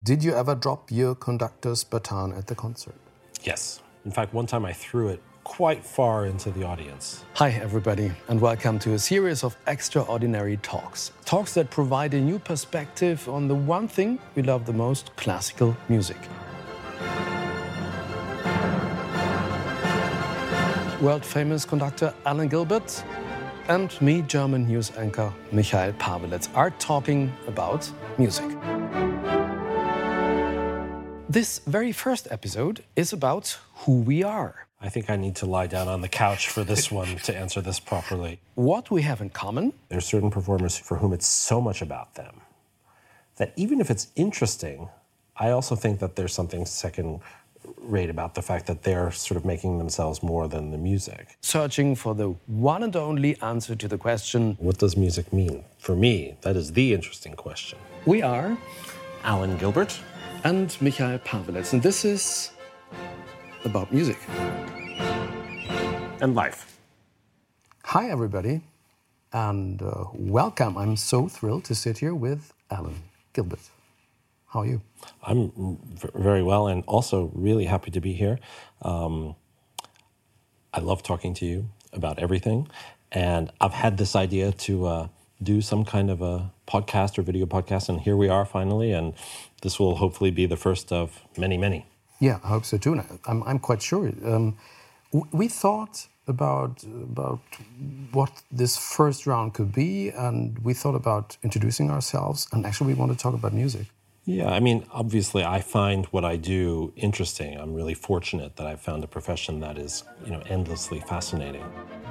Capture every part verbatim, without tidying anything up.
Did you ever drop your conductor's baton at the concert? Yes. In fact, one time I threw it quite far into the audience. Hi, everybody, and welcome to a series of extraordinary talks. Talks that provide a new perspective on the one thing we love the most, classical music. World-famous conductor Alan Gilbert and me, German news anchor Michael Pavelec, are talking about music. This very first episode is about who we are. I think I need to lie down on the couch for this one to answer this properly. What we have in common. There's certain performers for whom it's so much about them that even if it's interesting, I also think that there's something second-rate about the fact that they're sort of making themselves more than the music. Searching for the one and only answer to the question, what does music mean? For me, that is the interesting question. We are Alan Gilbert and Michael Pavelec, and this is about music. And life. Hi, everybody, and uh, welcome. I'm so thrilled to sit here with Alan Gilbert. How are you? I'm v- very well, and also really happy to be here. Um, I love talking to you about everything, and I've had this idea to uh, do some kind of a podcast or video podcast, and here we are finally, and this will hopefully be the first of many, many. Yeah, I hope so too. And I'm, I'm quite sure. Um, we thought about about what this first round could be, and we thought about introducing ourselves, and actually we want to talk about music. Yeah, I mean, obviously I find what I do interesting. I'm really fortunate that I've found a profession that is, you know, endlessly fascinating.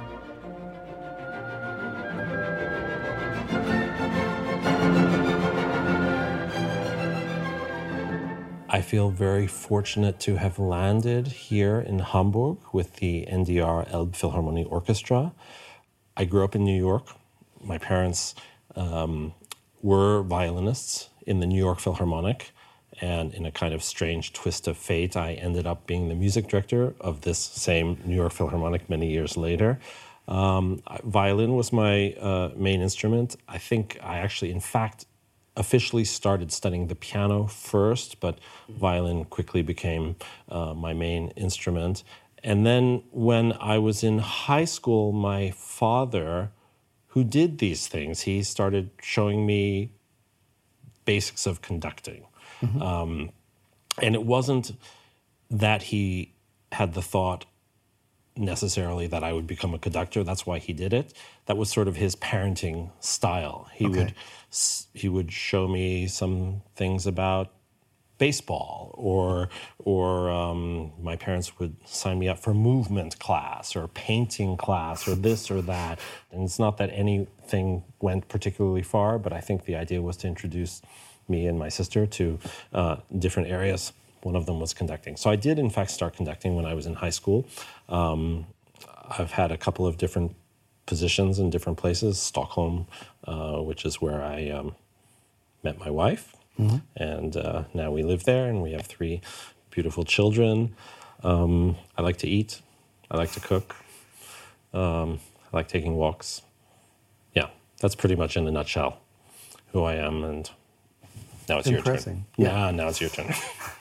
I feel very fortunate to have landed here in Hamburg with the N D R Elbphilharmonie Orchestra. I grew up in New York. My parents um, were violinists in the New York Philharmonic, and in a kind of strange twist of fate, I ended up being the music director of this same New York Philharmonic many years later. Um, violin was my uh, main instrument. I think I actually, in fact, officially started studying the piano first, but violin quickly became uh, my main instrument. And then when I was in high school, my father, who did these things, he started showing me basics of conducting. Mm-hmm. Um, and it wasn't that he had the thought necessarily that I would become a conductor. That's why he did it. That was sort of his parenting style. He okay. would he would show me some things about baseball, or or um, my parents would sign me up for movement class or painting class or this or that. And it's not that anything went particularly far, but I think the idea was to introduce me and my sister to uh, different areas. One of them was conducting. So I did, in fact, start conducting when I was in high school. Um, I've had a couple of different positions in different places. Stockholm, uh, which is where I um, met my wife. Mm-hmm. And uh, now we live there, and we have three beautiful children. Um, I like to eat. I like to cook. Um, I like taking walks. Yeah, that's pretty much in a nutshell who I am. And now it's Impressing. your turn. Yeah, yeah now it's your turn.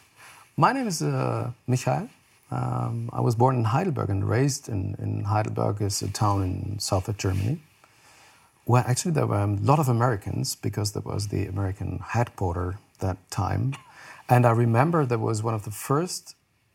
My name is uh, Michael. Um, I was born in Heidelberg and raised in, in Heidelberg, is a town in south of Germany. Well, actually, there were a lot of Americans because there was the American headquarters that time. And I remember there was one of the first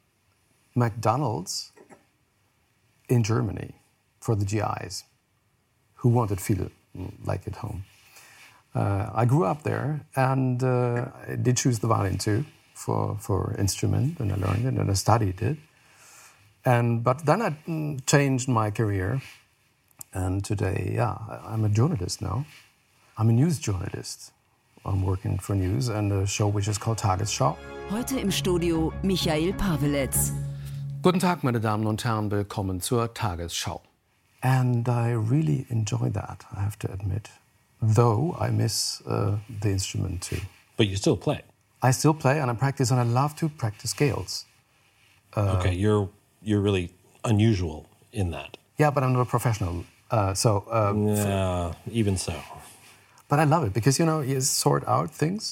McDonald's in Germany for the G Is who wanted to feel like at home. Uh, I grew up there, and uh, I did choose the violin too. For, for instrument, and I learned it, and I studied it. And but then I changed my career, and today, yeah, I'm a journalist now. I'm a news journalist. I'm working for news and a show which is called Tagesschau. Heute im Studio Michael Pavelec. Guten Tag, meine Damen und Herren, willkommen zur Tagesschau. And I really enjoy that, I have to admit, though I miss uh, the instrument too. But you still play. I still play and I practice, and I love to practice scales. Uh, okay, you're you're really unusual in that. Yeah, but I'm not a professional. Uh, so. Uh, yeah, even so. But I love it because, you know, you sort out things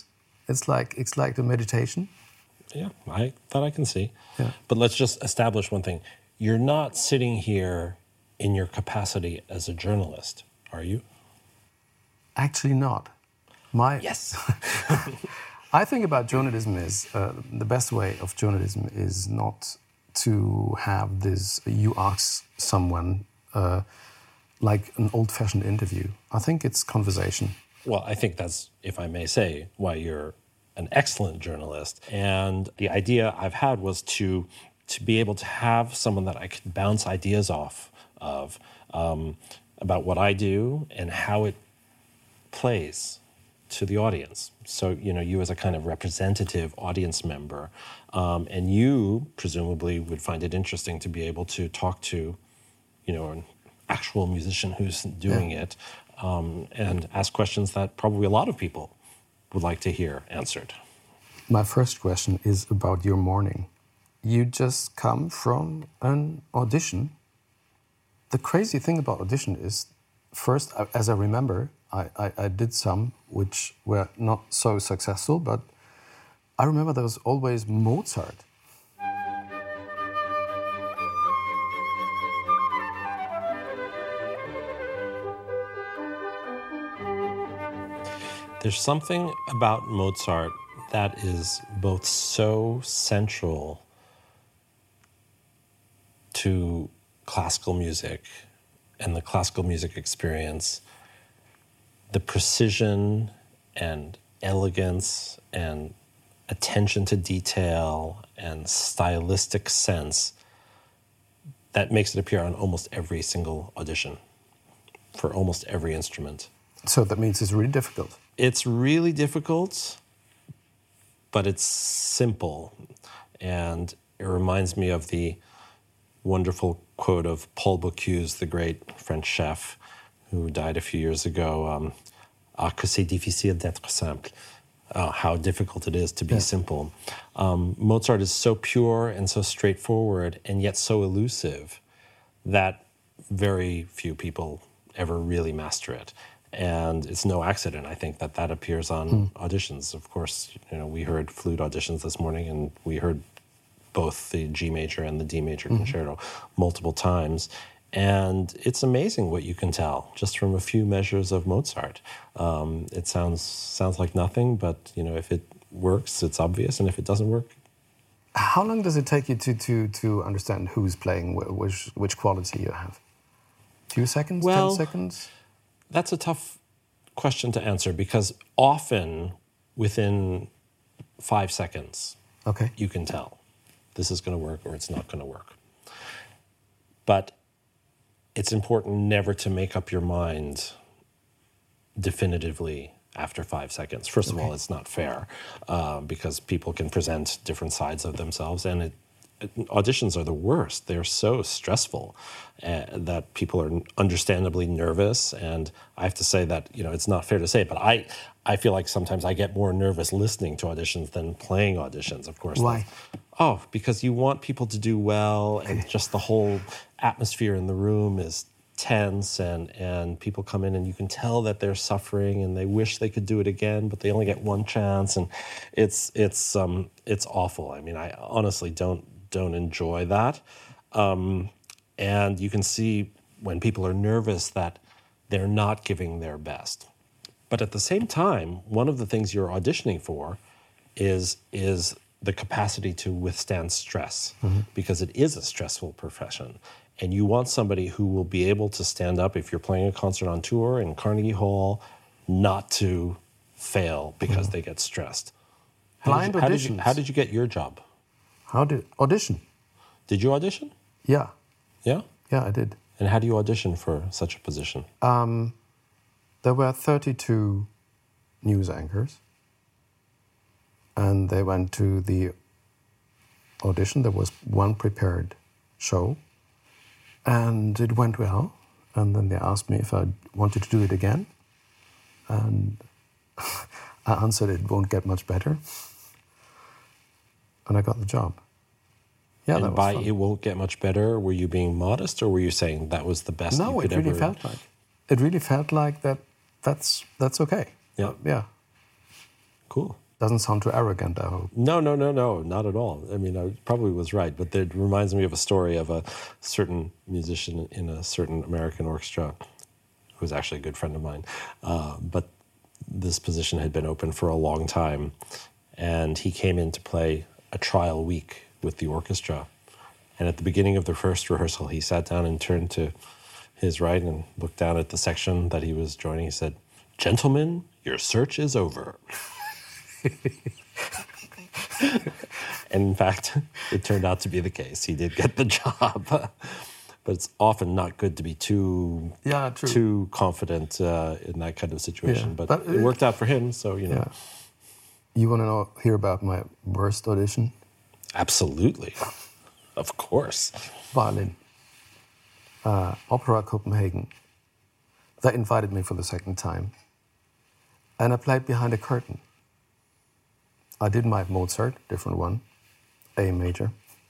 It's like it's like the meditation. Yeah, I that I can see. Yeah. But let's just establish one thing. You're not sitting here in your capacity as a journalist, are you? Actually, not. My Yes. I think about journalism is uh, the best way of journalism is not to have this. You ask someone uh, like an old-fashioned interview. I think it's conversation. Well, I think that's, if I may say, why you're an excellent journalist. And the idea I've had was to to be able to have someone that I could bounce ideas off of um, about what I do and how it plays to the audience. So, you know, you as a kind of representative audience member, um, and you presumably would find it interesting to be able to talk to, you know, an actual musician who's doing Yeah. it, um, and ask questions that probably a lot of people would like to hear answered. My first question is about your morning. You just come from an audition. The crazy thing about audition is, first, as I remember, I, I, I did some which were not so successful, but I remember there was always Mozart. There's something about Mozart that is both so central to classical music and the classical music experience, the precision and elegance and attention to detail and stylistic sense that makes it appear on almost every single audition for almost every instrument. So that means it's really difficult. It's really difficult, but it's simple. And it reminds me of the wonderful quote of Paul Bocuse, the great French chef who died a few years ago. Um, ah, que c'est difficile d'être simple. Uh, how difficult it is to be Yeah. simple. Um, Mozart is so pure and so straightforward and yet so elusive that very few people ever really master it. And it's no accident, I think, that that appears on Mm. auditions. Of course, you know, we heard flute auditions this morning, and we heard both the G major and the D major Mm-hmm. concerto multiple times. And it's amazing what you can tell just from a few measures of Mozart. Um, it sounds sounds like nothing, but you know, if it works, it's obvious, and if it doesn't work, How long does it take you to, to, to understand who's playing, wh- which, which quality you have? Few seconds, Well, ten seconds? that's a tough question to answer because often within five seconds, Okay. you can tell this is going to work or it's not going to work. But it's important never to make up your mind definitively after five seconds. First of Okay. all, it's not fair uh, because people can present different sides of themselves, and it, it, auditions are the worst. They're so stressful uh, that people are understandably nervous. And I have to say that, you know, it's not fair to say, but I, I feel like sometimes I get more nervous listening to auditions than playing auditions, of course. Why? Oh, because you want people to do well, and just the whole atmosphere in the room is tense, and, and people come in and you can tell that they're suffering and they wish they could do it again, but they only get one chance, and it's it's um it's awful. I mean, I honestly don't don't enjoy that, um, and you can see when people are nervous that they're not giving their best. But at the same time, one of the things you're auditioning for is is the capacity to withstand stress, mm-hmm. because it is a stressful profession. And you want somebody who will be able to stand up if you're playing a concert on tour in Carnegie Hall, not to fail because mm-hmm. they get stressed. How Blind did you, how did you, auditions. how did you get your job? How did audition? Did you audition? Yeah, Yeah? yeah, I did. And how do you audition for such a position? Um, there were thirty-two news anchors, and they went to the audition. There was one prepared show, and it went well. And then they asked me if I wanted to do it again, and I answered it won't get much better, and I got the job. Yeah, and that was by fun. it won't get much better, were you being modest, or were you saying that was the best No, you could it really ever... felt like it really felt like that. That's that's okay. Yeah. Uh, yeah. Cool. Doesn't sound too arrogant, I hope. No, no, no, no, not at all. I mean, I probably was right, but it reminds me of a story of a certain musician in a certain American orchestra who was actually a good friend of mine. Uh, but this position had been open for a long time, and he came in to play a trial week with the orchestra. And at the beginning of the first rehearsal, he sat down and turned to his right and looked down at the section that he was joining. He said, "Gentlemen, your search is over." And in fact, it turned out to be the case. He did get the job. But it's often not good to be too yeah, true. too confident uh, in that kind of situation. Yeah, but, but it worked out for him, so, you know. Yeah. You want to know, hear about my worst audition? Absolutely. Of course. Violin. Uh, Opera Copenhagen. They invited me for the second time. And I played behind a curtain. I did my Mozart, different one, A major.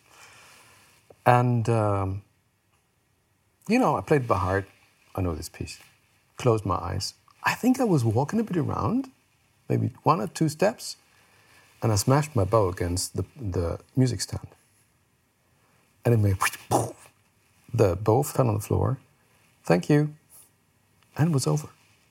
And, um, you know, I played by heart. I know this piece. Closed my eyes. I think I was walking a bit around, maybe one or two steps, and I smashed my bow against the, the music stand. And it made poof. The bow fell on the floor. Thank you. And it was over.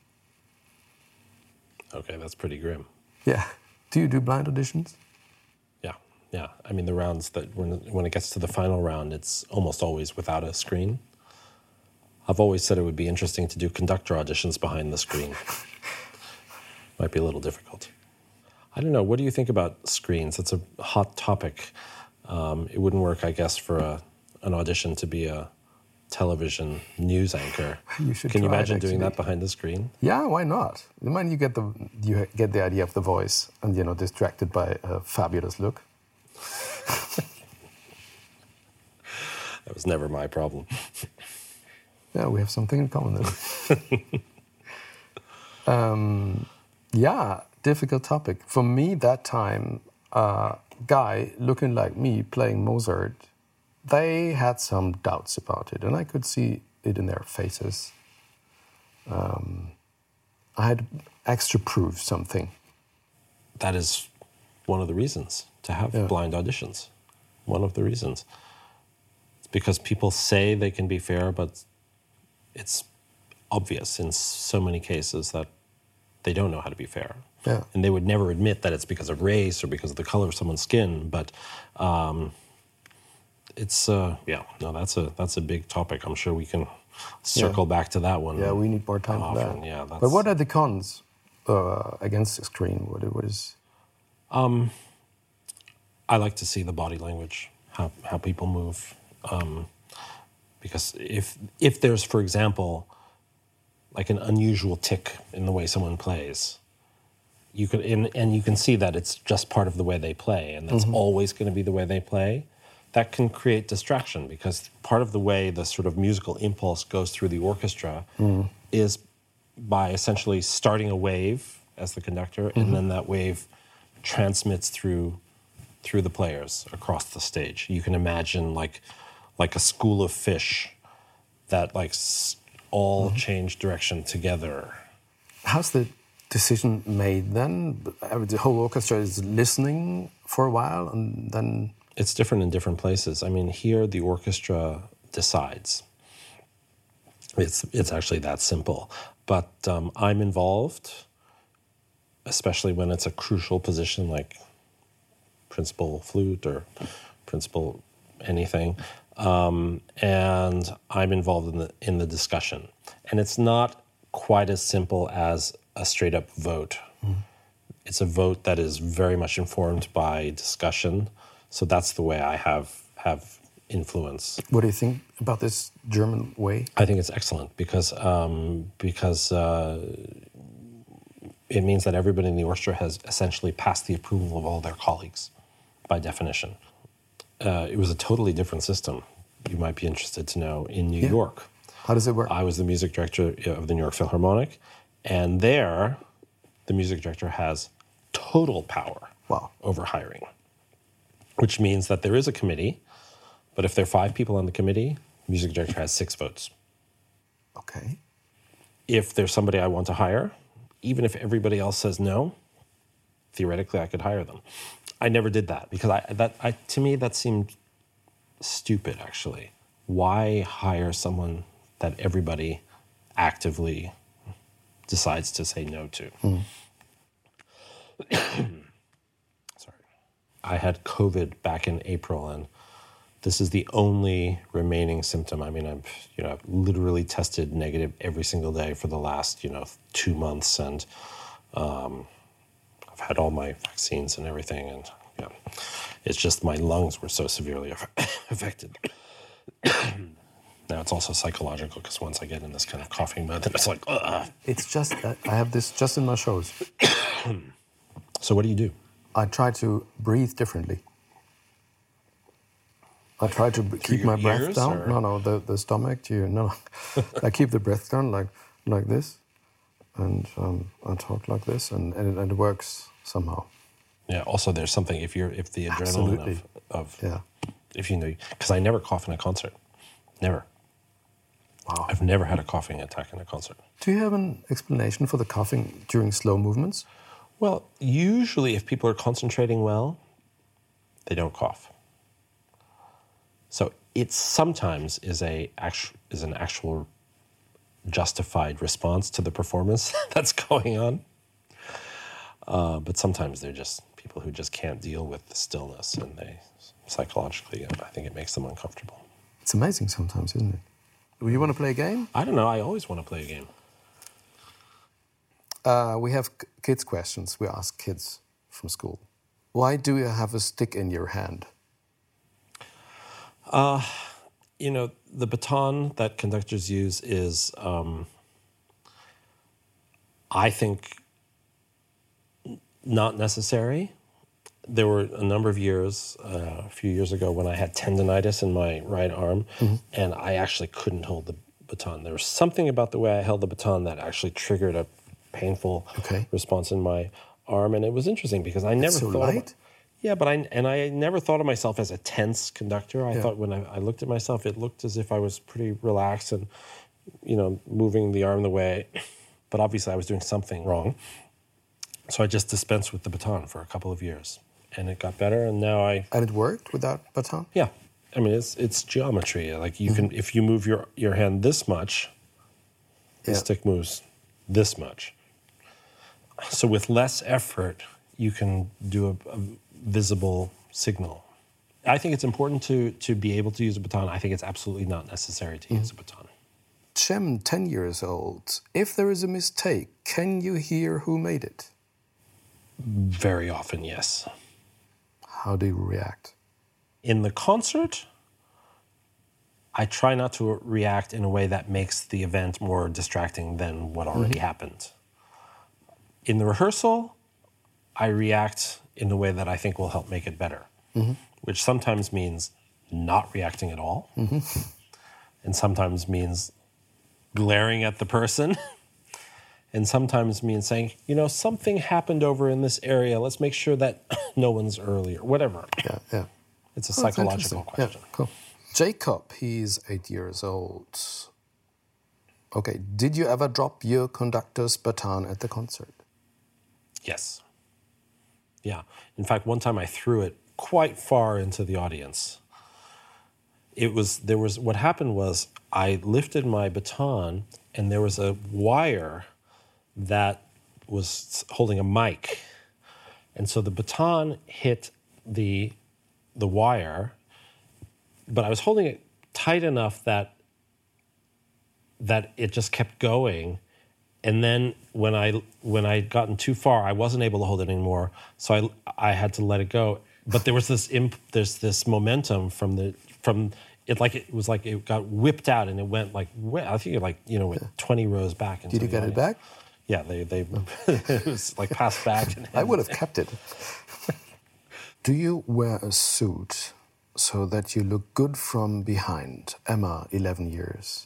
Okay, that's pretty grim. Yeah. Do you do blind auditions? Yeah, yeah. I mean, the rounds that when when it gets to the final round, it's almost always without a screen. I've always said it would be interesting to do conductor auditions behind the screen. Might be a little difficult. I don't know. What do you think about screens? It's a hot topic. Um, it wouldn't work, I guess, for a, an audition to be a television news anchor. You should. Can you try imagine it, doing actually. that behind the screen? Yeah, why not? The moment you get the you get the idea of the voice, and you know, distracted by a fabulous look. That was never my problem. Yeah, we have something in common then. um, yeah, difficult topic. For me, that time, a uh, guy looking like me playing Mozart, they had some doubts about it, and I could see it in their faces. Um, I had extra proof something. That is one of the reasons to have Yeah. blind auditions. One of the reasons. It's because people say they can be fair, but it's obvious in so many cases that they don't know how to be fair. Yeah. And they would never admit that it's because of race or because of the color of someone's skin, but um, it's, uh, yeah, no, that's a that's a big topic. I'm sure we can circle Yeah. back to that one. Yeah, we need more time for often. that. Yeah, that's, But what are the cons uh, against the screen? What, what is... I like to see the body language, how how people move, um, because if if there's, for example, like an unusual tick in the way someone plays, you can and, and you can see that it's just part of the way they play, and that's Mm-hmm. always going to be the way they play. That can create distraction because part of the way the sort of musical impulse goes through the orchestra Mm. is by essentially starting a wave as the conductor, Mm-hmm. and then that wave transmits through through the players across the stage. You can imagine like like a school of fish that like s- all Mm-hmm. change direction together. How's the decision made then? The whole orchestra is listening for a while, and then... It's different in different places. I mean, here the orchestra decides. It's it's actually that simple. But um, I'm involved, especially when it's a crucial position like principal flute or principal anything. Um, and I'm involved in the in the discussion. And it's not quite as simple as a straight up vote. Mm. It's a vote that is very much informed by discussion. So that's the way I have have influence. What do you think about this German way? I think it's excellent because um, because uh, it means that everybody in the orchestra has essentially passed the approval of all their colleagues, by definition. Uh, it was a totally different system. You might be interested to know in New Yeah. York. How does it work? I was the music director of the New York Philharmonic, and there, the music director has total power Wow. over hiring. Which means that there is a committee, but if there are five people on the committee, the music director has six votes. Okay. If there's somebody I want to hire, even if everybody else says no, theoretically I could hire them. I never did that because I that I to me that seemed stupid actually. Why hire someone that everybody actively decides to say no to? Mm. Sorry. I had COVID back in April, and this is the only remaining symptom. I mean, I've you know I've literally tested negative every single day for the last you know two months, and um, I've had all my vaccines and everything, and you know, it's just my lungs were so severely affected. Now it's also psychological because once I get in this kind of coughing mode, then it's like, ugh. It's just, uh, I have this just in my shows. So what do you do? I try to breathe differently. I try to b- keep your my breath ears, down. or- No, no, the, the stomach. You, no, I keep the breath down like like this, and um, I talk like this, and, and, it, and it works somehow. Yeah. Also, there's something if you're if the adrenaline Absolutely. of, of Yeah. if you know because I never cough in a concert, never. Wow. I've never had a coughing attack in a concert. Do you have an explanation for the coughing during slow movements? Well, usually if people are concentrating well, they don't cough. So it sometimes is a actu- is an actual justified response to the performance that's going on. Uh, but sometimes they're just people who just can't deal with the stillness, and they psychologically, I think it makes them uncomfortable. It's amazing sometimes, isn't it? You want to play a game? I don't know. I always want to play a game. Uh, we have k- kids' questions. We ask kids from school. Why do you have a stick in your hand? Uh, you know, the baton that conductors use is, um, I think, n- not necessary. There were a number of years, uh, a few years ago, when I had tendonitis in my right arm, Mm-hmm. and I actually couldn't hold the baton. There was something about the way I held the baton that actually triggered a painful Okay. response in my arm, and it was interesting because I never so thought. light? About, yeah, but I and I never thought of myself as a tense conductor. I Yeah. thought when I, I looked at myself, it looked as if I was pretty relaxed and, you know, moving the arm the way. But obviously, I was doing something wrong. So I just dispensed with the baton for a couple of years, and it got better. And now I, And it worked without baton? yeah, I mean, it's it's geometry. Like you can, if you move your your hand this much, the Yeah. stick moves this much. So with less effort, you can do a, a visible signal. I think it's important to to be able to use a baton. I think it's absolutely not necessary to use a baton. Cem, ten years old. If there is a mistake, can you hear who made it? Very often, yes. How do you react? In the concert, I try not to react in a way that makes the event more distracting than what already happened. In the rehearsal, I react in a way that I think will help make it better, which sometimes means not reacting at all, and sometimes means glaring at the person, and sometimes means saying, you know, something happened over in this area. Let's make sure that no one's early or whatever. Yeah, yeah. It's a Oh, that's psychological interesting. question. Yeah, cool. Jacob, he's eight years old. Okay, did you ever drop your conductor's baton at the concert? Yes. Yeah. In fact, one time I threw it quite far into the audience. It was, there was, what happened was I lifted my baton and there was a wire that was holding a mic. And so the baton hit the, the wire, but I was holding it tight enough that, that it just kept going. And then when I when I'd gotten too far, I wasn't able to hold it anymore. So I I had to let it go. But there was this imp, there's this momentum from the from it like it was like it got whipped out and it went like I think it like you know went twenty rows back. Into Did you the get it audience. back? Yeah, they they it was like passed back. And I would have kept it. Do you wear a suit so that you look good from behind? Emma, eleven years.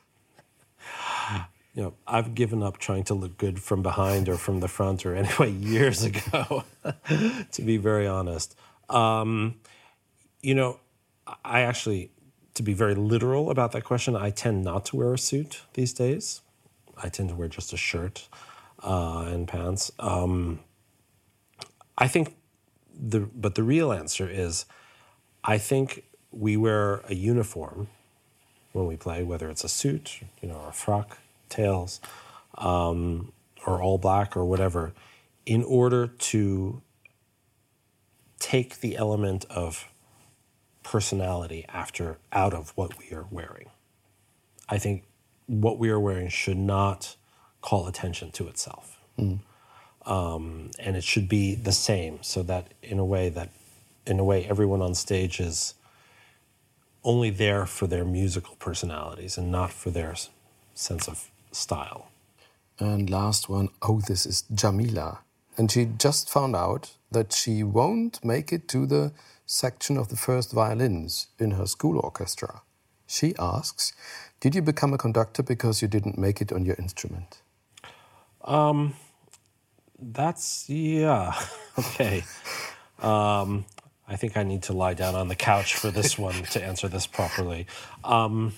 You know, I've given up trying to look good from behind or from the front or anyway years ago, to be very honest. Um, you know, I actually, to be very literal about that question, I tend not to wear a suit these days. I tend to wear just a shirt uh, and pants. Um, I think the but the real answer is, I think we wear a uniform when we play, whether it's a suit, you know, or a frock, tails, um, or all black or whatever, in order to take the element of personality after out of what we are wearing. I think what we are wearing should not call attention to itself. Mm. Um, and it should be the same, so that in a way that in a way everyone on stage is only there for their musical personalities and not for their sense of style. And last one, oh, this is Jamila. And she just found out that she won't make it to the section of the first violins in her school orchestra. She asks, did you become a conductor because you didn't make it on your instrument? Um, that's, yeah, okay. Um, I think I need to lie down on the couch for this one to answer this properly. Um,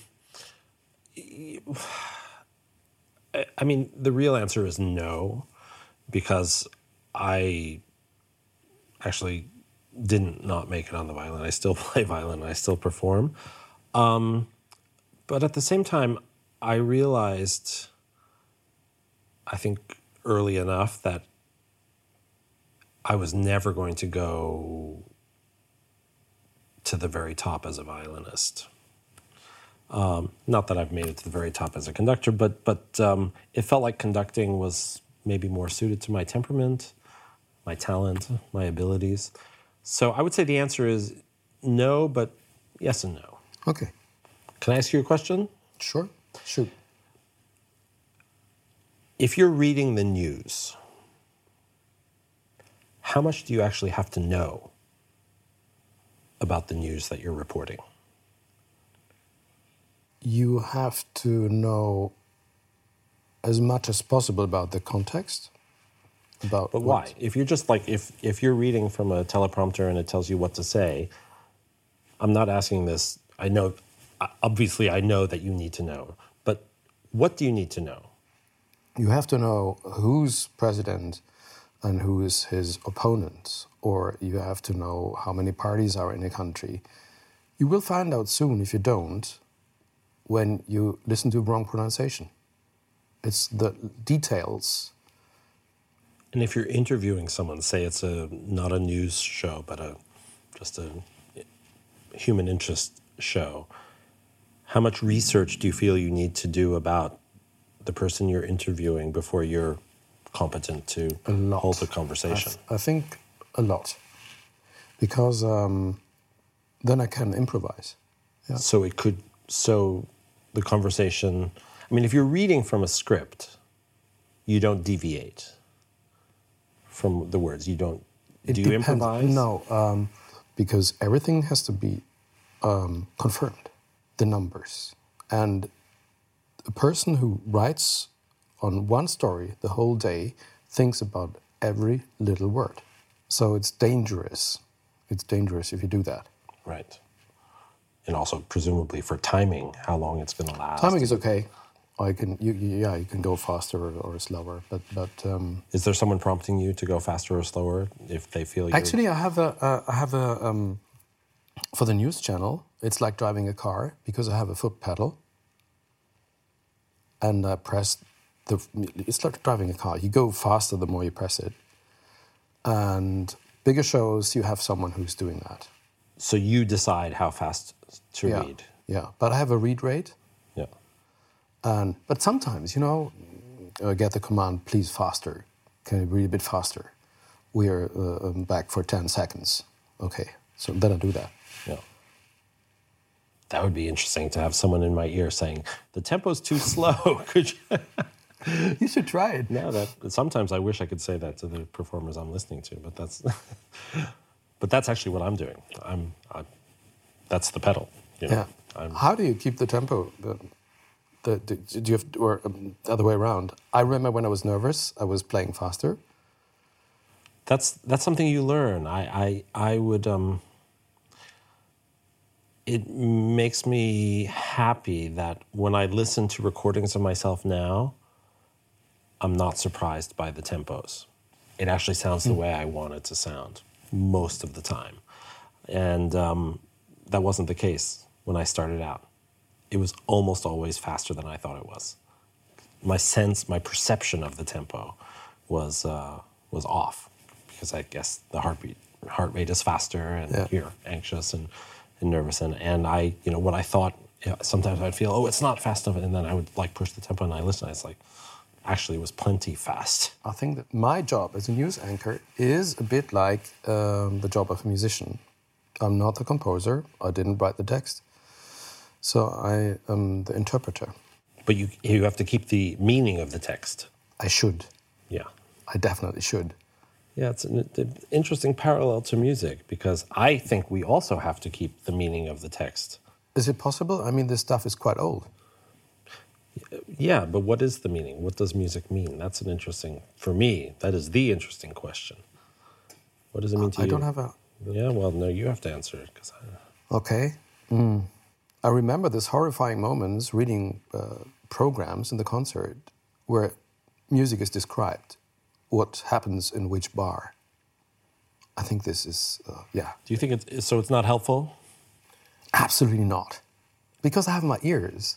I mean, the real answer is no, because I actually didn't not make it on the violin. I still play violin, I still perform. Um, but at the same time, I realized, I think early enough, that I was never going to go to the very top as a violinist. Um, not that I've made it to the very top as a conductor, but but um, it felt like conducting was maybe more suited to my temperament, my talent, my abilities. So I would say the answer is no, but yes and no. Okay. Can I ask you a question? Sure. Shoot. If you're reading the news, how much do you actually have to know about the news that you're reporting? You have to know as much as possible about the context. About but what? Why? If you're just like, if, if you're reading from a teleprompter and it tells you what to say, I'm not asking this. I know, obviously I know that you need to know, but what do you need to know? You have to know who's president and who is his opponent, or you have to know how many parties are in a country. You will find out soon, if you don't, when you listen to wrong pronunciation. It's the details. And if you're interviewing someone, say it's a not a news show, but a just a human interest show, how much research do you feel you need to do about the person you're interviewing before you're competent to hold the conversation? I, th- I think a lot. Because um, then I can improvise. Yeah. So it could, so the conversation, I mean, if you're reading from a script, you don't deviate from the words. You don't, it do you depends. improvise? No, um, because everything has to be um, confirmed, the numbers. And a person who writes on one story the whole day thinks about every little word. So it's dangerous. It's dangerous if you do that. Right. And also, presumably, for timing, how long it's going to last. Timing is okay. I can, you, you, yeah, you can go faster or, or slower, but but. Um, is there someone prompting you to go faster or slower if they feel you? Actually, I have a, uh, I have a um, for the news channel. It's like driving a car because I have a foot pedal, and I press the. It's like driving a car. You go faster the more you press it, and bigger shows you have someone who's doing that. So you decide how fast to yeah, read. Yeah, but I have a read rate. Yeah. And but sometimes, you know, I get the command, please faster. Can you read a bit faster? We are uh, back for ten seconds. Okay, so then I do that. Yeah. That would be interesting to have someone in my ear saying, the tempo's too slow. Could you? You should try it. No, that sometimes I wish I could say that to the performers I'm listening to, but that's but that's actually what I'm doing. I'm, I'm that's the pedal. You know? Yeah. I'm, How do you keep the tempo? The, the, the, do you have, or um, the other way around? I remember when I was nervous, I was playing faster. That's that's something you learn. I I I would. Um, it makes me happy that when I listen to recordings of myself now, I'm not surprised by the tempos. it actually sounds the way I want it to sound most of the time. And um, that wasn't the case when I started out. It was almost always faster than I thought it was. My sense, my perception of the tempo was uh, was off, because I guess the heartbeat heart rate is faster, and yeah. you're anxious and, and nervous. And, and I, you know, what I thought, you know, sometimes I'd feel, oh, it's not fast enough, and then I would like push the tempo and I listen, and it's like, actually it was plenty fast. I think that my job as a news anchor is a bit like um, the job of a musician. I'm not the composer, I didn't write the text, so I am the interpreter. But you you have to keep the meaning of the text. I should. Yeah. I definitely should. Yeah, it's an, an interesting parallel to music, because I think we also have to keep the meaning of the text. Is it possible? I mean, this stuff is quite old. Yeah, but what is the meaning? What does music mean? That's an interesting, for me, that is the interesting question. What does it mean to I you? don't have a... Yeah, well, no, you have to answer it. Cause I... Okay. Mm. I remember this horrifying moments reading uh, programs in the concert where music is described, what happens in which bar. I think this is, uh, yeah. Do you think it's, so it's not helpful? Absolutely not. Because I have my ears.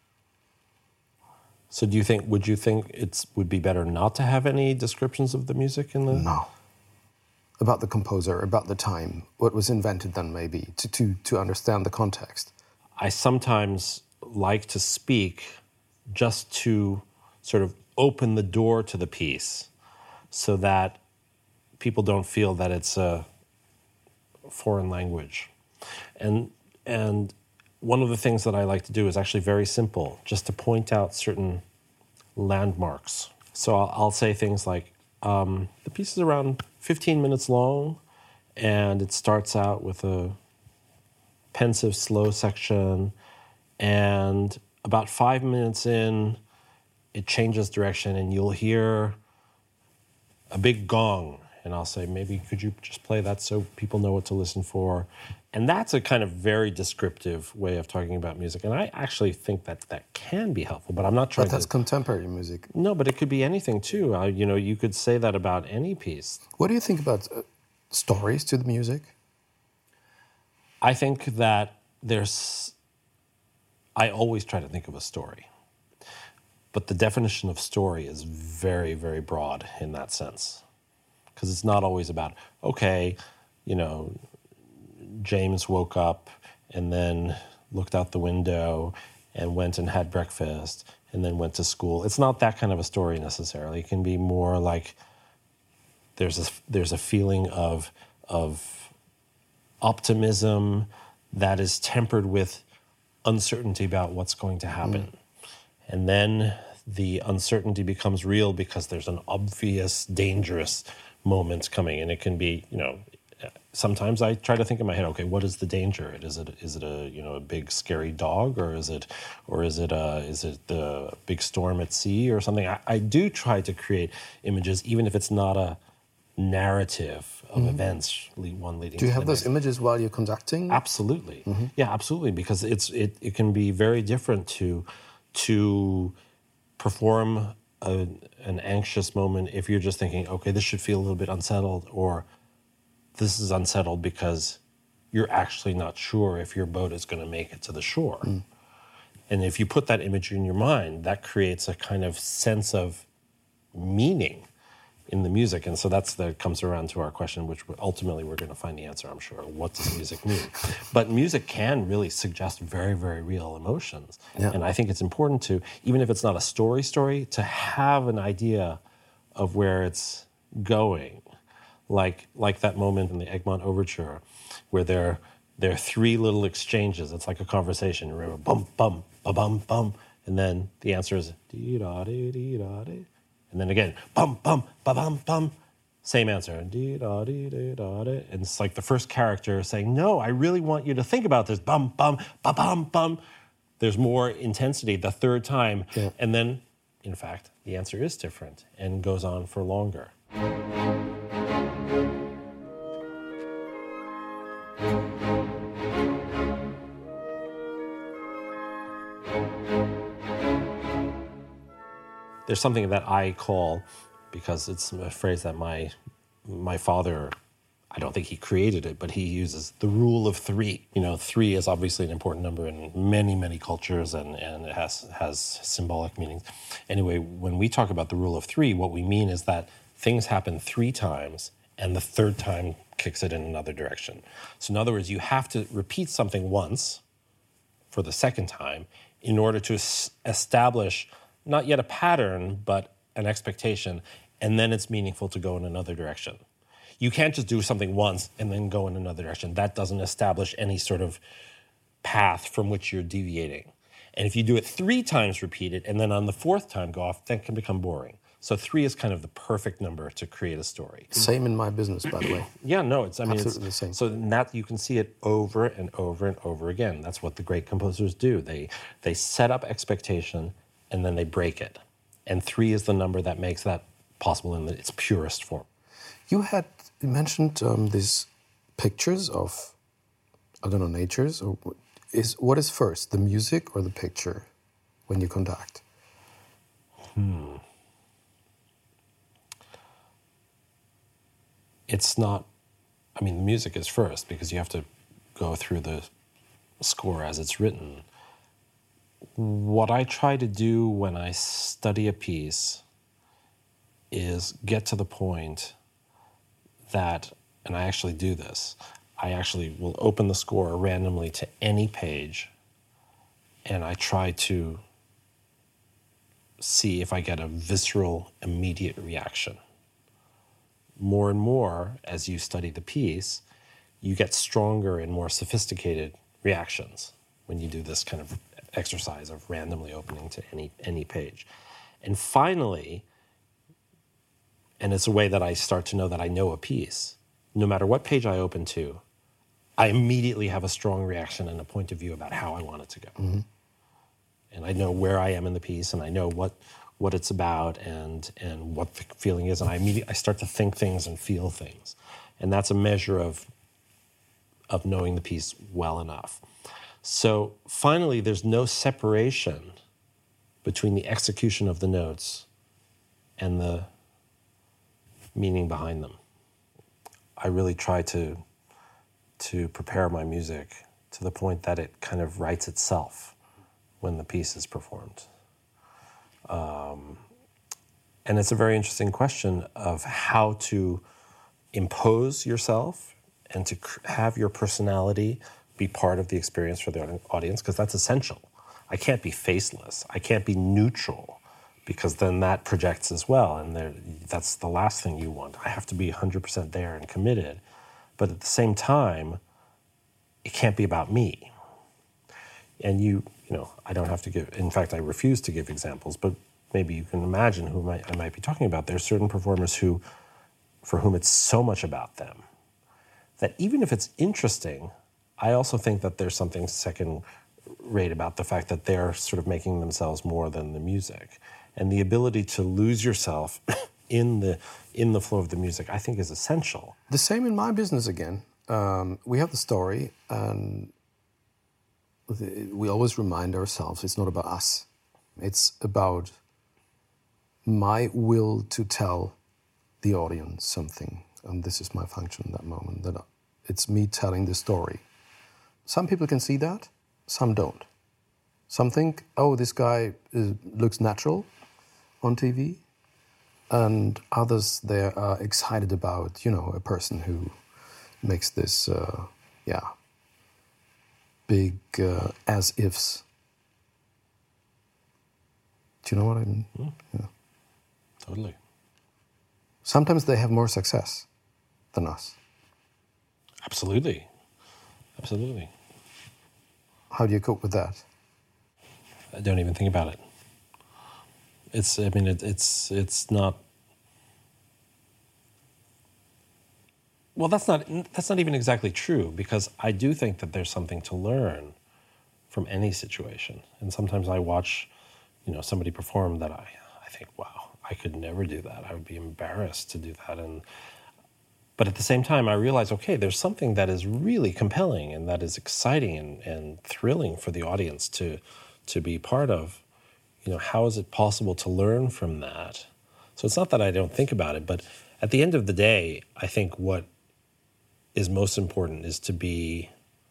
So do you think, would you think it would be better not to have any descriptions of the music in the... No. About the composer, about the time, what was invented then maybe, to, to, to understand the context. I sometimes like to speak just to sort of open the door to the piece so that people don't feel that it's a foreign language. And and one of the things that I like to do is actually very simple, just to point out certain landmarks. So I'll, I'll say things like, um, the piece is around fifteen minutes long, and it starts out with a pensive, slow section, and about five minutes in, it changes direction, and you'll hear a big gong. And I'll say, maybe could you just play that so people know what to listen for? And that's a kind of very descriptive way of talking about music. And I actually think that that can be helpful, but I'm not trying to... But that's to... contemporary music. No, but it could be anything, too. Uh, you know, you could say that about any piece. What do you think about uh, stories to the music? I think that there's... I always try to think of a story. But the definition of story is very, very broad in that sense. Because it's not always about, okay, you know, James woke up and then looked out the window and went and had breakfast and then went to school. It's not that kind of a story necessarily. It can be more like there's a, there's a feeling of, of optimism that is tempered with uncertainty about what's going to happen. Mm. And then the uncertainty becomes real because there's an obvious, dangerous moment coming. And it can be, you know, sometimes I try to think in my head, okay, what is the danger? Is it is it a you know a big scary dog, or is it or is it uh, is it the big storm at sea or something? I, I do try to create images, even if it's not a narrative of mm-hmm. events, one leading. Do you to have the those next. images while you're conducting? Absolutely, mm-hmm. yeah, absolutely, because it's it it can be very different to to perform a, an anxious moment if you're just thinking, okay, this should feel a little bit unsettled, or this is unsettled because you're actually not sure if your boat is going to make it to the shore. Mm. And if you put that image in your mind, that creates a kind of sense of meaning in the music. And so that's that comes around to our question, which ultimately we're going to find the answer, I'm sure. What does music mean? But music can really suggest very, very real emotions. Yeah. And I think it's important to, even if it's not a story story, to have an idea of where it's going. Like like that moment in the Egmont Overture, where there there are three little exchanges. It's like a conversation. Remember, bum bum ba bum bum, and then the answer is dee da dee dee da dee, and then again bum bum ba bum bum, same answer dee da dee dee da dee, and it's like the first character saying, "No, I really want you to think about this." Bum bum ba bum bum. There's more intensity the third time, yeah. And then, in fact, the answer is different and goes on for longer. There's something that I call because it's a phrase that my my father, I don't think he created it, but he uses the rule of three. You know, three is obviously an important number in many, many cultures, and, and it has, has symbolic meanings. Anyway, when we talk about the rule of three, what we mean is that things happen three times, and the third time kicks it in another direction. So in other words, you have to repeat something once for the second time in order to s- establish not yet a pattern, but an expectation, and then it's meaningful to go in another direction. You can't just do something once and then go in another direction. That doesn't establish any sort of path from which you're deviating. And if you do it three times repeated and then on the fourth time go off, that can become boring. So three is kind of the perfect number to create a story. Same in my business, by the way. Yeah, no, it's I mean Absolutely it's the same. So in that you can see it over and over and over again. That's what the great composers do. They they set up expectation and then they break it. And three is the number that makes that possible in its purest form. You had mentioned um, these pictures of, I don't know, natures. Or is what is first, the music or the picture, when you conduct? Hmm. It's not. I mean, the music is first because you have to go through the score as it's written. What I try to do when I study a piece is get to the point that, and I actually do this, I actually will open the score randomly to any page and I try to see if I get a visceral, immediate reaction. More and more, as you study the piece, you get stronger and more sophisticated reactions when you do this kind of exercise of randomly opening to any any page. And finally, and it's a way that I start to know that I know a piece. No matter what page I open to, I immediately have a strong reaction and a point of view about how I want it to go. Mm-hmm. And I know where I am in the piece, and I know what what it's about, and and what the feeling is, and I immediately I start to think things and feel things, and that's a measure of of knowing the piece well enough. So finally, there's no separation between the execution of the notes and the meaning behind them. I really try to to prepare my music to the point that it kind of writes itself when the piece is performed. Um, and it's a very interesting question of how to impose yourself and to cr- have your personality be part of the experience for the audience, because that's essential. I can't be faceless. I can't be neutral, because then that projects as well, and there, that's the last thing you want. I have to be one hundred percent there and committed. But at the same time, it can't be about me. And you, you know, I don't have to give, in fact, I refuse to give examples, but maybe you can imagine who might, I might be talking about. There's certain performers who, for whom it's so much about them, that even if it's interesting, I also think that there's something second-rate about the fact that they're sort of making themselves more than the music. And the ability to lose yourself in the in the flow of the music, I think, is essential. The same in my business again. Um, we have the story, and the, we always remind ourselves it's not about us. It's about my will to tell the audience something. And this is my function in that moment, that it's me telling the story. Some people can see that, some don't. Some think, oh, this guy is, looks natural on T V. And others, they are excited about, you know, a person who makes this, uh, yeah, big uh, as-ifs. Do you know what I mean? Mm. Yeah. Totally. Sometimes they have more success than us. Absolutely. Absolutely. How do you cope with that? I don't even think about it. It's, I mean, it, it's it's not, well, that's not, that's not even exactly true, because I do think that there's something to learn from any situation. And sometimes I watch, you know, somebody perform that I, I think, wow, I could never do that. I would be embarrassed to do that. And But at the same time, I realize, okay, there's something that is really compelling and that is exciting and, and thrilling for the audience to to be part of. You know, how is it possible to learn from that So it's not that I don't think about it, but at the end of the day, I think what is most important is to be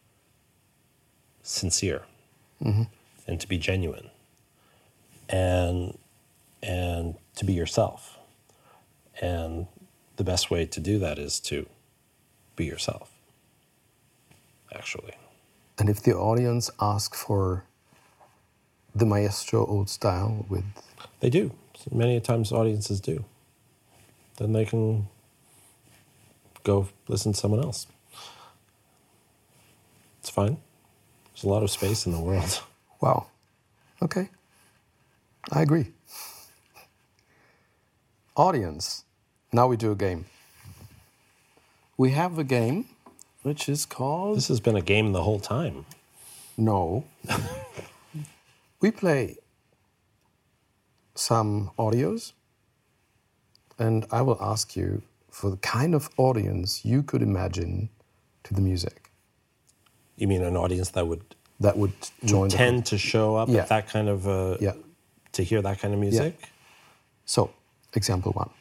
sincere mm-hmm. and to be genuine and and to be yourself. And the best way to do that is to be yourself, actually. And if the audience asks for the maestro old style with... They do. Many times audiences do. Then they can go listen to someone else. It's fine. There's a lot of space in the world. Wow. Okay. I agree. Audience. Now we do a game. We have a game which is called... This has been a game the whole time. No. We play some audios, and I will ask you for the kind of audience you could imagine to the music. You mean an audience that would... That would join... Would tend to show up yeah. at that kind of... Uh, yeah. To hear that kind of music? Yeah. So, example one.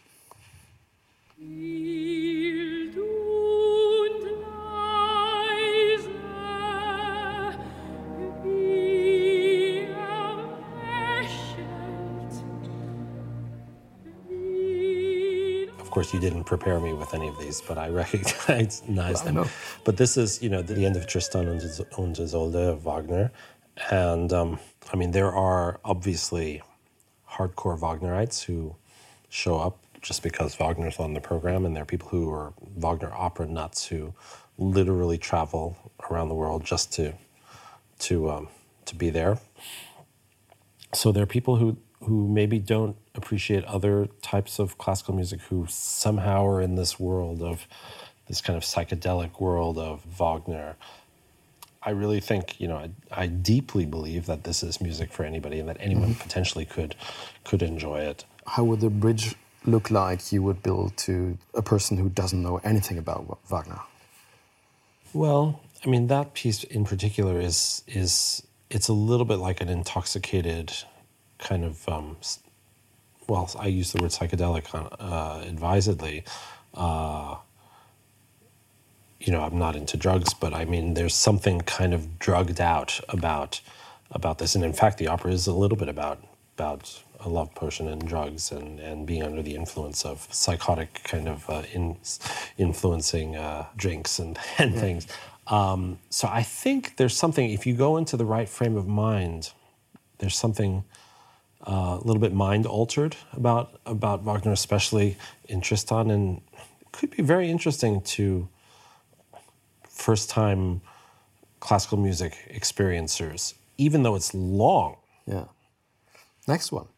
Of course, you didn't prepare me with any of these, but I recognize well, them. I know. But this is, you know, the end of Tristan und Isolde of Wagner. And, um, I mean, there are obviously hardcore Wagnerites who show up just because Wagner's on the program, and there are people who are Wagner opera nuts who literally travel around the world just to to um, to be there. So there are people who, who maybe don't appreciate other types of classical music who somehow are in this world of this kind of psychedelic world of Wagner. I really think, you know, I, I deeply believe that this is music for anybody and that anyone mm-hmm. potentially could could enjoy it. How would the bridge look like you would build to a person who doesn't know anything about Wagner? Well, I mean, that piece in particular is, is it's a little bit like an intoxicated kind of, um, well, I use the word psychedelic uh, advisedly. Uh, you know, I'm not into drugs, but I mean, there's something kind of drugged out about about this. And in fact, the opera is a little bit about about a love potion and drugs and, and being under the influence of psychotic kind of uh, in, influencing uh, drinks and, and yeah. things. Um, so I think there's something, if you go into the right frame of mind, there's something uh, a little bit mind-altered about, about Wagner, especially in Tristan, and it could be very interesting to first-time classical music experiencers, even though it's long. Yeah. Next one.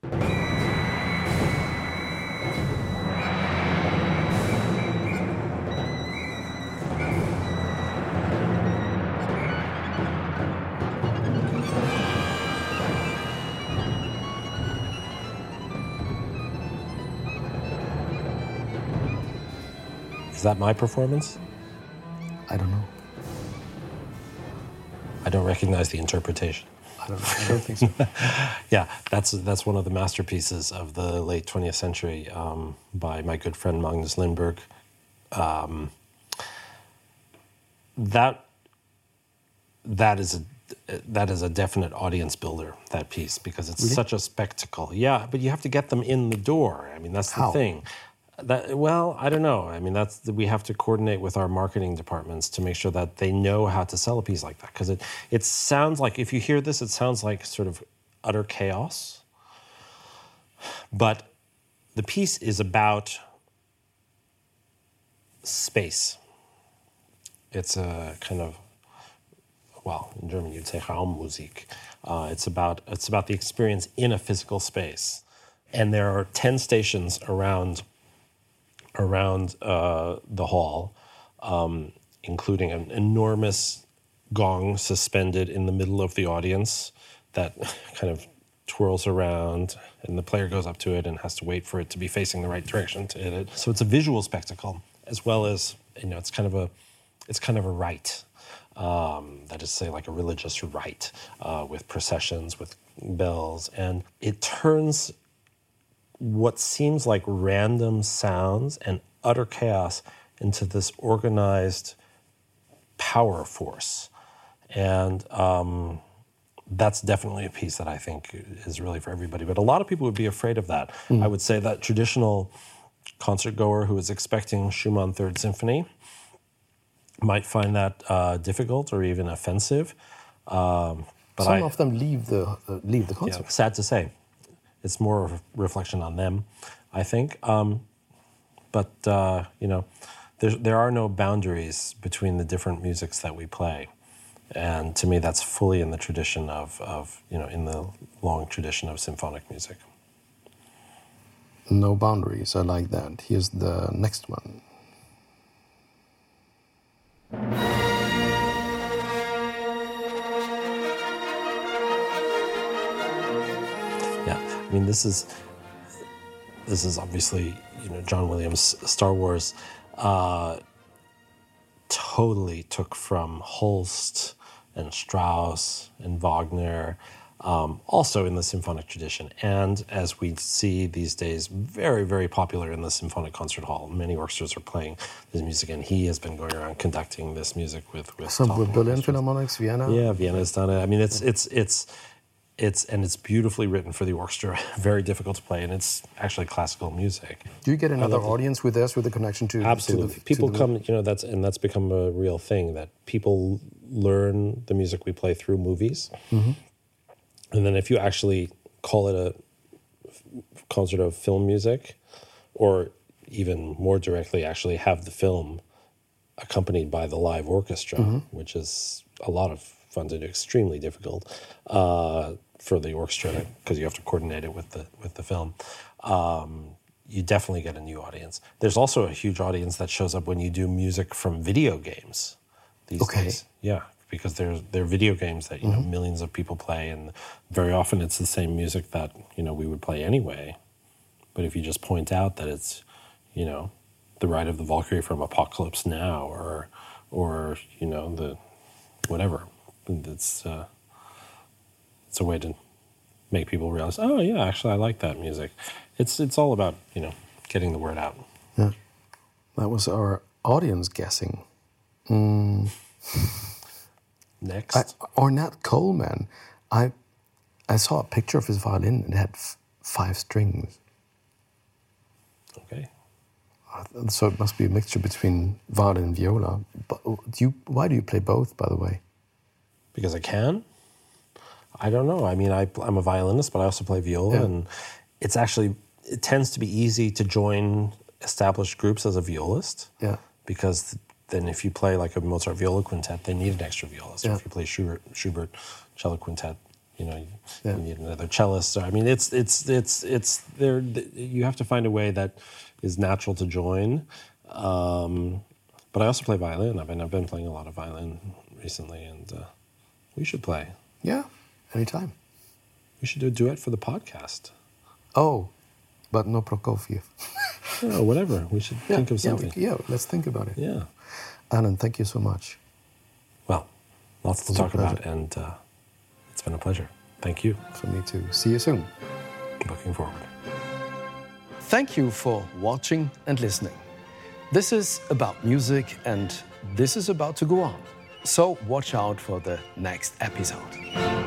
Is that my performance? I don't know. I don't recognize the interpretation. I don't know. I don't think so. Yeah, that's that's one of the masterpieces of the late twentieth century um, by my good friend Magnus Lindberg. Um, that that is a that is a definite audience builder, that piece, because it's really? such a spectacle. Yeah, but you have to get them in the door. I mean, that's the How? thing. That, well, I don't know. I mean, that's we have to coordinate with our marketing departments to make sure that they know how to sell a piece like that. Because it, it sounds like, if you hear this, it sounds like sort of utter chaos. But the piece is about space. It's a kind of, well, in German you'd say Raummusik. Uh, it's about it's about the experience in a physical space. And there are ten stations around around uh, the hall, um, including an enormous gong suspended in the middle of the audience that kind of twirls around, and the player goes up to it and has to wait for it to be facing the right direction to hit it. So it's a visual spectacle, as well as, you know, it's kind of a, it's kind of a rite. Um, that is, say, like a religious rite uh, with processions, with bells, and it turns what seems like random sounds and utter chaos into this organized power force. And um, that's definitely a piece that I think is really for everybody. But a lot of people would be afraid of that. Mm. I would say that traditional concert goer who is expecting Schumann Third Symphony might find that uh, difficult or even offensive. Um, but Some I, of them leave the uh, leave the concert. Yeah, sad to say. It's more of a reflection on them, I think. Um, but, uh, you know, there, there are no boundaries between the different musics that we play. And to me, that's fully in the tradition of, of, you know, in the long tradition of symphonic music. No boundaries, I like that. Here's the next one. Yeah, I mean, this is this is obviously, you know, John Williams' Star Wars uh, totally took from Holst and Strauss and Wagner, um, also in the symphonic tradition. And as we see these days, very, very popular in the symphonic concert hall. Many orchestras are playing this music, and he has been going around conducting this music with with. So with Berlin Philharmonics, Vienna. Yeah, Vienna's done it. I mean, it's it's it's. It's and it's beautifully written for the orchestra. Very difficult to play, and it's actually classical music. Do you get another audience with this, with the connection to absolutely? To the, people to the... come, you know, that's and that's become a real thing that people learn the music we play through movies, mm-hmm. and then if you actually call it a concert of film music, or even more directly, actually have the film accompanied by the live orchestra, mm-hmm. which is a lot of fun to do, extremely difficult. Uh, for the orchestra, because you have to coordinate it with the with the film, um, you definitely get a new audience. There's also a huge audience that shows up when you do music from video games these okay. days. Yeah, because they're they're video games that you mm-hmm. know millions of people play, and very often it's the same music that you know we would play anyway. But if you just point out that it's you know the Ride of the Valkyrie from Apocalypse Now, or or you know the whatever, it's. Uh, It's a way to make people realize, oh yeah, actually I like that music. It's it's all about, you know, getting the word out. Yeah. That was our audience guessing. Mm. Next. I, Ornette Coleman. I I saw a picture of his violin and it had f- five strings. Okay. So it must be a mixture between violin and viola. But do you, why do you play both, by the way? Because I can. I don't know. I mean, I, I'm a violinist, but I also play viola, yeah. and it's actually, it tends to be easy to join established groups as a violist. Yeah. Because then if you play like a Mozart viola quintet, they need an extra violist. Yeah. Or if you play Schubert, Schubert cello quintet, you know, you, yeah. you need another cellist. So, I mean, it's, it's, it's, it's, there. You have to find a way that is natural to join. Um, but I also play violin. I've been, I've been playing a lot of violin recently, and uh, we should play. Yeah. Anytime. We should do a duet for the podcast. Oh, but no Prokofiev. Oh, whatever. We should yeah, think of something. Yeah, we, yeah, let's think about it. Yeah. Anand, thank you so much. Well, lots to talk about, and uh, it's been a pleasure. Thank you. For me too. See you soon. Looking forward. Thank you for watching and listening. This is about music, and this is about to go on. So watch out for the next episode.